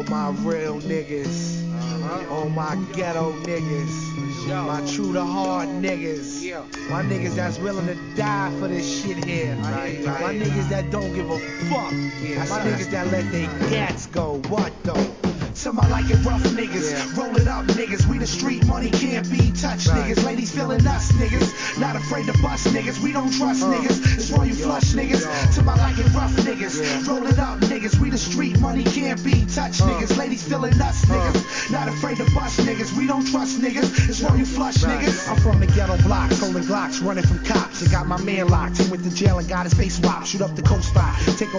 my real niggas, all my ghetto niggas, my true to heart niggas, my niggas that's willing to die for this shit here, my niggas that don't give a fuck, my niggas that let their gats go. What though? To my like it rough niggas, roll it up niggas, we the street money can't be touched niggas, ladies feeling us niggas, not afraid to bust niggas, we don't trust niggas, it's roll you flush niggas, to my like it rough niggas, roll it up niggas, we the street money can't be touched niggas, ladies feeling us niggas, not afraid to bust niggas, we don't trust niggas, it's roll you flush niggas. I'm from the ghetto blocks, holding Glocks, running from cops, I got my man locked, he went to jail and got his face whopped, shoot up the coast spot, take